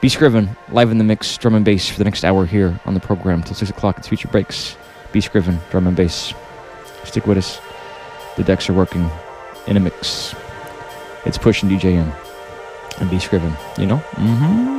B Scriven, live in the mix, drum and bass for the next hour here on the program till 6 o'clock. It's Future Breaks. B Scriven, drum and bass. Stick with us. The decks are working in a mix. It's pushing DJing and B Scriven, you know? Mm-hmm.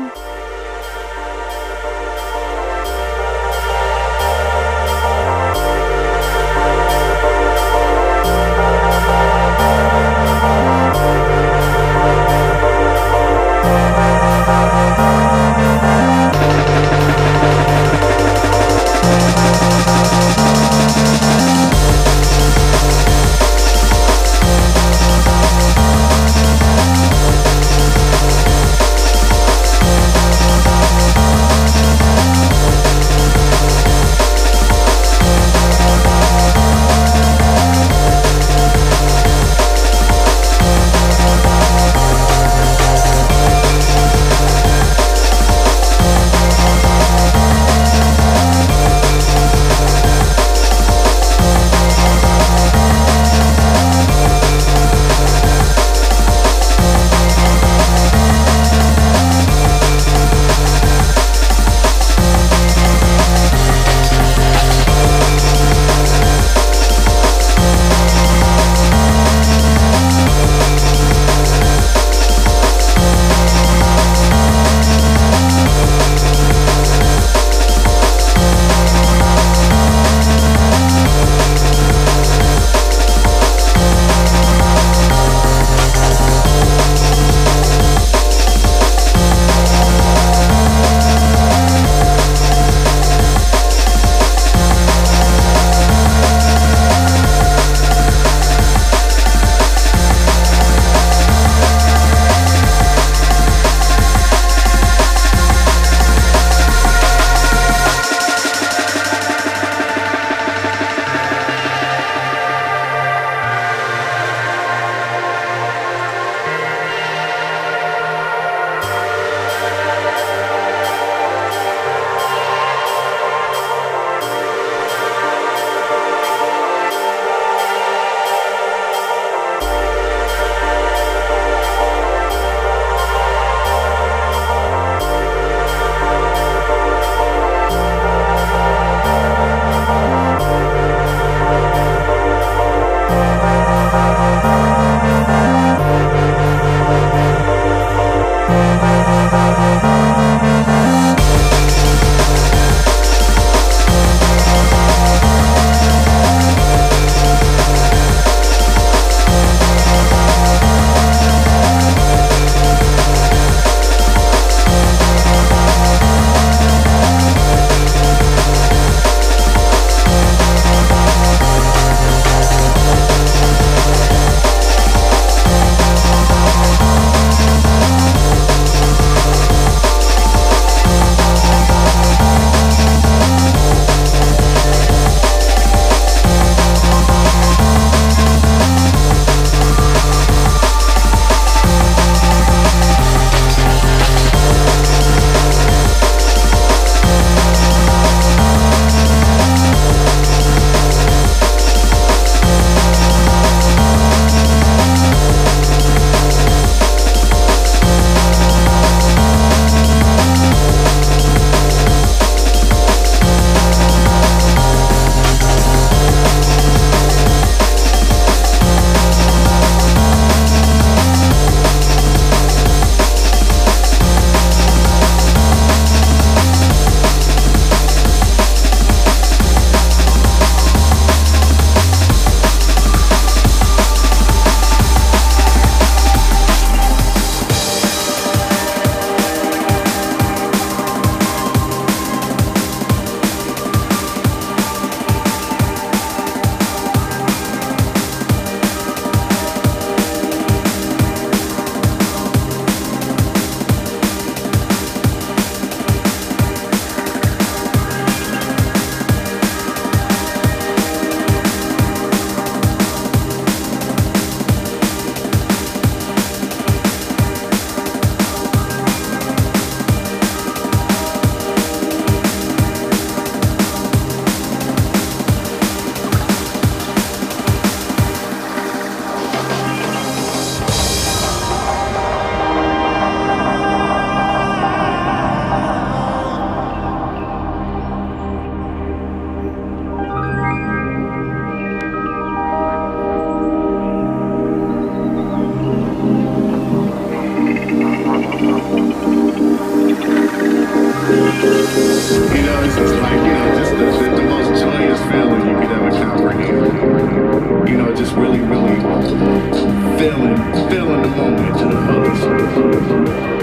You know, it's just like, just the most joyous feeling you could ever comprehend. You know, just really, really feeling the moment to the fullest.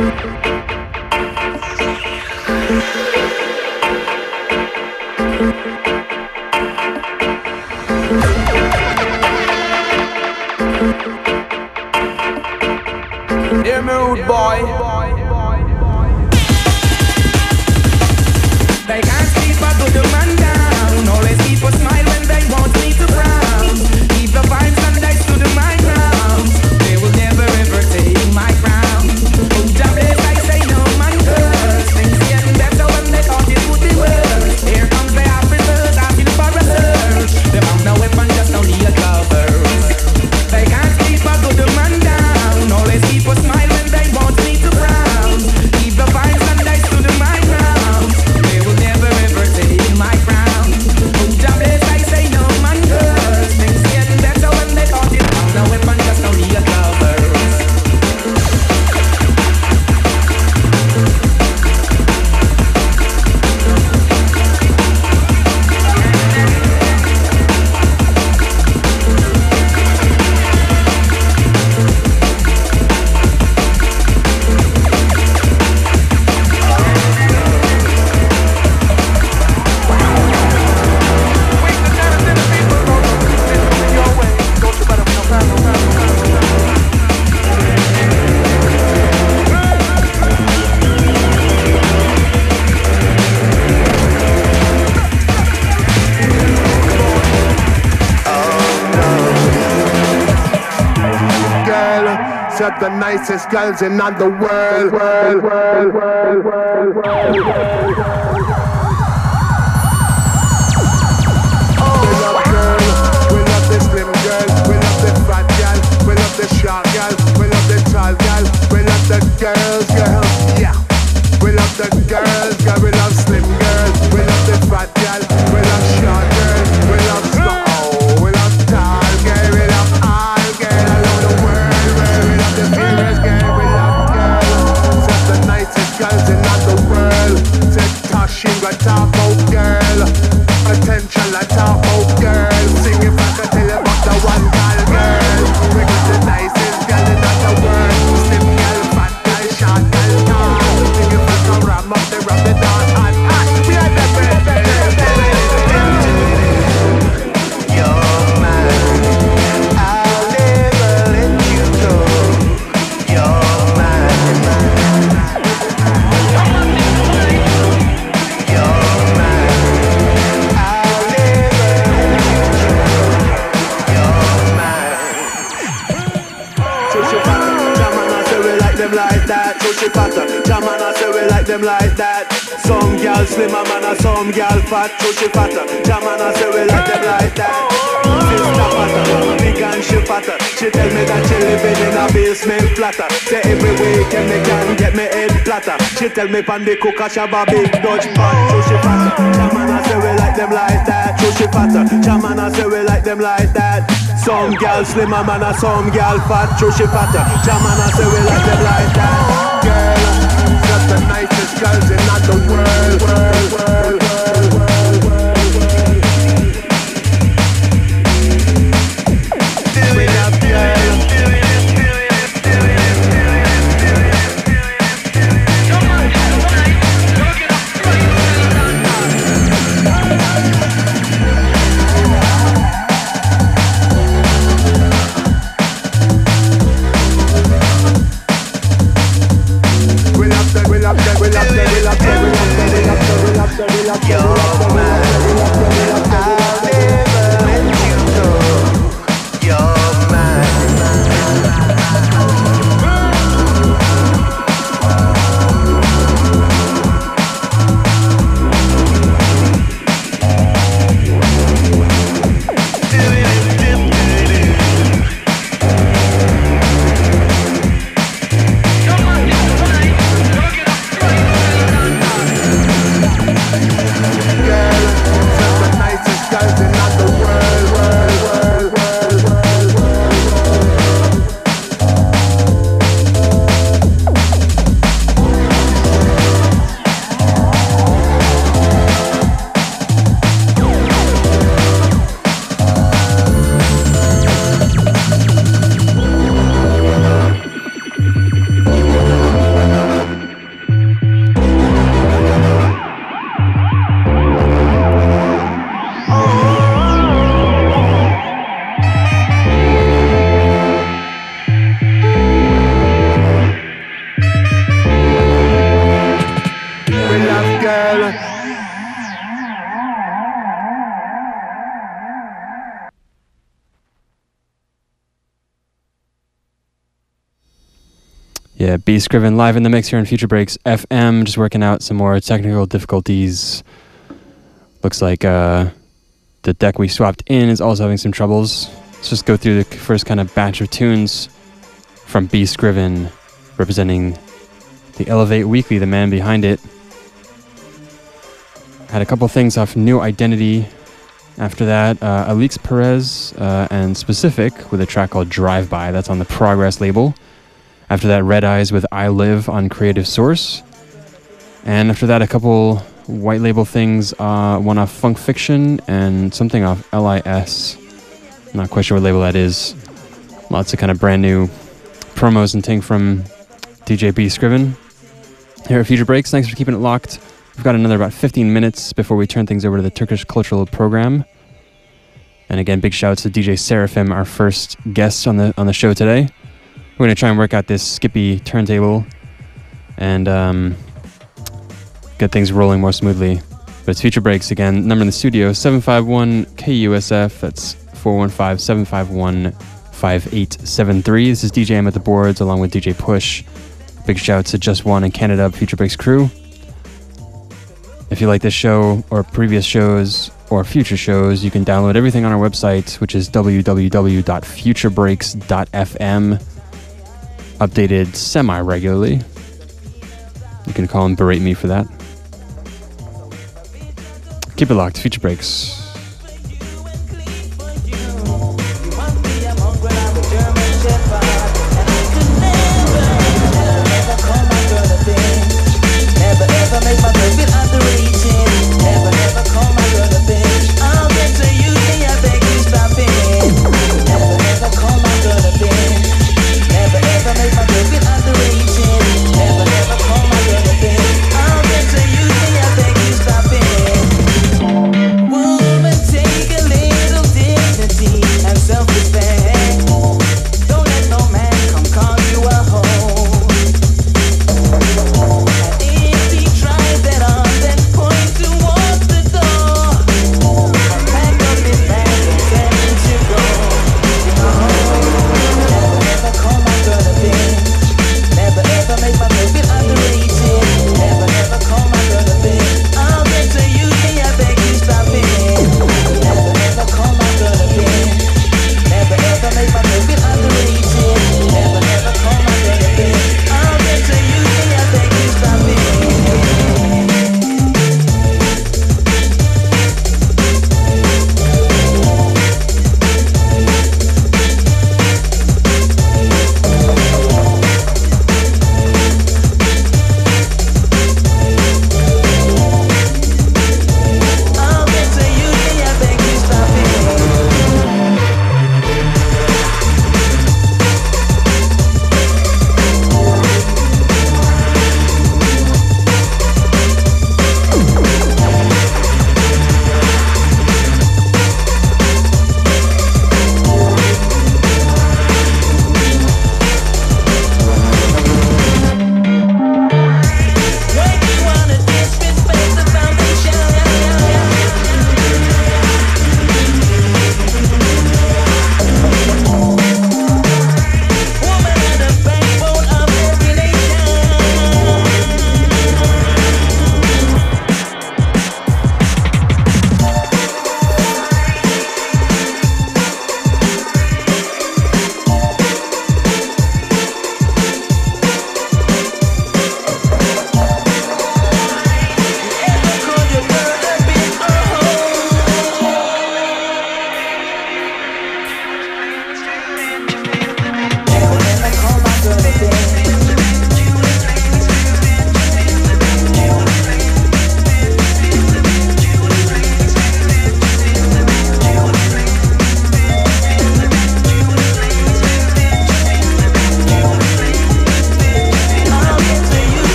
Hear me, rude boy. They can't sleep but put the man down. Always people smile when they want me to frown. Keep the vibes and dice to the mind round. They will never ever take my crown. Job is I say no man curse. Things getting better when they thought it would be worse. Here comes the officers asking for a search. They found no weapon, just no need covers. They can't sleep but put the man down. Always people smile when they want me to frown. Keep the vibes and dice to the mind round. They will never ever take my crown. Job is I say no man curse. Things getting better when they thought it. Found no weapon, just no need covers. Set the nicest girls in the world. We love the slim girl, we love the fat girl, we love the short girl, we love the tall girl, we love the girls, yeah. We love the girls, we love slim girls, we love the fat girl, we love short girls, we love slow, we love tall girl, we love all girl all over the world. We love the fierce girl, we love girls. Set the nicest girls in the world. Set Tashin, we talk about girl. Attention, I talk about girl. Sing if I can tell you about the one girl. We got the nicest girl in the world. Slim girl, fat girl, short girl, tall. Sing if I can ram up the dance and we are the best. You're mine, I'll never let you go. You're mine, you're mine, I'll never let you go. You're mine. So she fatter, Jamana say we like them like that. So she fatter, Jamana say we like them like that. Some gal slimmer man and some gal fat. So she fatter, Jamana say we like them like that. Sister fatter, big and she fatter. She tell me that she living in a basement flatter. Say every weekend me can get me head flatter. She tell me pan the cook a shab a big Dutch pot. So she fatter, Jamana say we like them like that. So she fatter, Jamana say we like them like that. Some gal slimmer man and some gal fat. So she fatter, Jamana say we like them like that. Girl, got the nicest girls in the world. We love girls. You're mine, I'll never let you go. You're mine. Girl, Yeah, B Scriven live in the mix here in Future Breaks FM, just working out some more technical difficulties. Looks like the deck we swapped in is also having some troubles. Let's just go through the first kind of batch of tunes from B Scriven, representing the Elevate Weekly, the man behind it. Had a couple things off New Identity. After that, Alix Perez and Specific with a track called Drive By. That's on the Progress label. After that, Red Eyes with I Live on Creative Source. And after that, a couple white label things, one off Funk Fiction and something off LIS. I'm not quite sure what label that is. Lots of kind of brand new promos and ting from DJ B Scriven. Here at Future Breaks, thanks for keeping it locked. We've got another about 15 minutes before we turn things over to the Turkish Cultural Program. And again, big shouts to DJ Seraphim, our first guest on the show today. We're going to try and work out this Skippy turntable and get things rolling more smoothly. But it's Future Breaks again. Number in the studio, 751-KUSF. That's 415-751-5873. This is DJ M at the boards along with DJ Push. Big shouts to Just One and Canada Future Breaks crew. If you like this show or previous shows or future shows, you can download everything on our website, which is www.futurebreaks.fm. Updated semi-regularly. You can call and berate me for that. Keep it locked, Future Breaks. Whoa.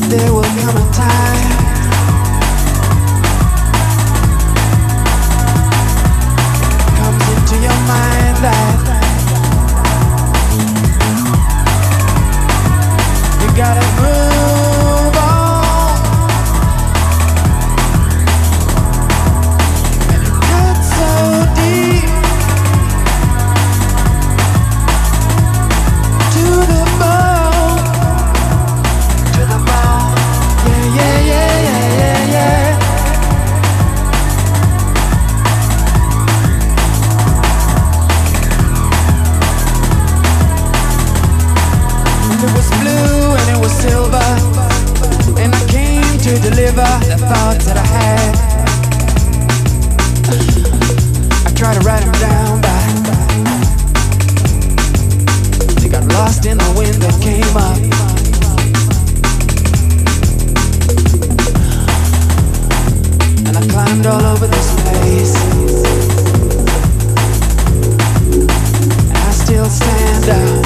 there will come a time comes into your mind that you gotta move on, and it cuts so deep to the bone, to the bone. Yeah, yeah, yeah, yeah, yeah, yeah. It was blue and it was silver, and I came to deliver the thoughts that I had. I tried to write them down, but they got lost in the wind that came up. And I climbed all over this place, and I still stand up.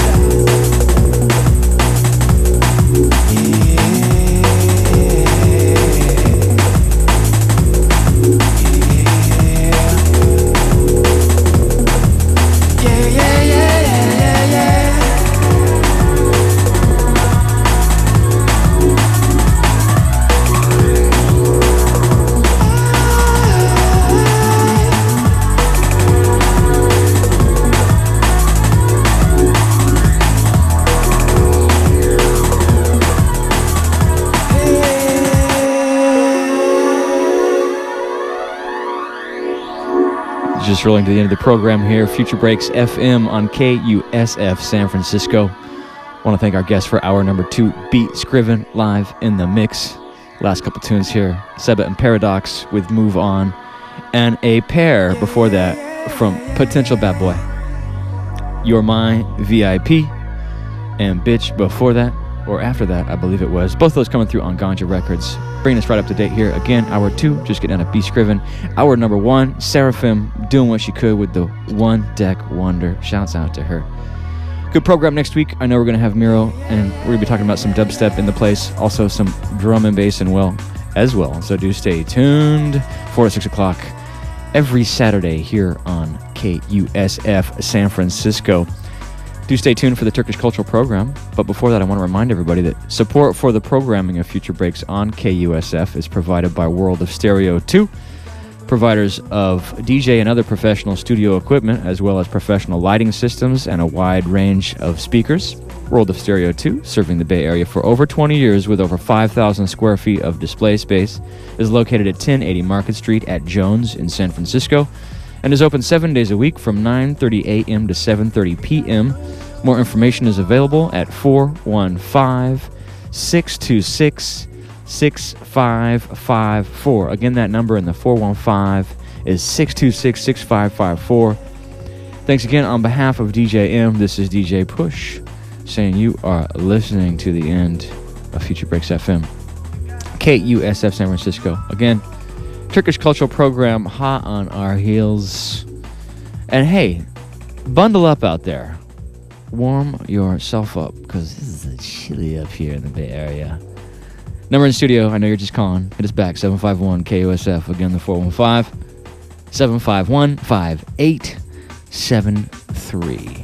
Just rolling to the end of the program here. Future Breaks FM on KUSF San Francisco. Want to thank our guest for hour number 2, Beat Scriven, live in the mix. Last couple tunes here, Seba and Paradox with Move On, and a pair before that from Potential Bad Boy, You're My VIP, and Bitch before that, or after that, I believe it was. Both of those coming through on Ganja Records. Bringing us right up to date here. Again, hour 2, just getting out of Beat Scriven. Hour number 1, Seraphim doing what she could with the One Deck Wonder. Shouts out to her. Good program next week. I know we're going to have Miro, and we're going to be talking about some dubstep in the place. Also some drum and bass as well. So do stay tuned. 4 to 6 o'clock every Saturday here on KUSF San Francisco. Do stay tuned for the Turkish Cultural Program. But before that, I want to remind everybody that support for the programming of Future Breaks on KUSF is provided by World of Stereo 2, providers of DJ and other professional studio equipment, as well as professional lighting systems and a wide range of speakers. World of Stereo 2, serving the Bay Area for over 20 years with over 5,000 square feet of display space, is located at 1080 Market Street at Jones in San Francisco, and is open 7 days a week from 9:30 a.m. to 7:30 p.m. More information is available at 415-626-6554. Again, that number in the 415 is 626-6554. Thanks again on behalf of DJ M. This is DJ Push saying you are listening to the end of Future Breaks FM. KUSF San Francisco. Again, Turkish Cultural Program hot on our heels. And hey, bundle up out there. Warm yourself up, because this is chilly up here in the Bay Area. Number in the studio, I know you're just calling. Hit us back, 751-KUSF. Again, the 415-751-5873.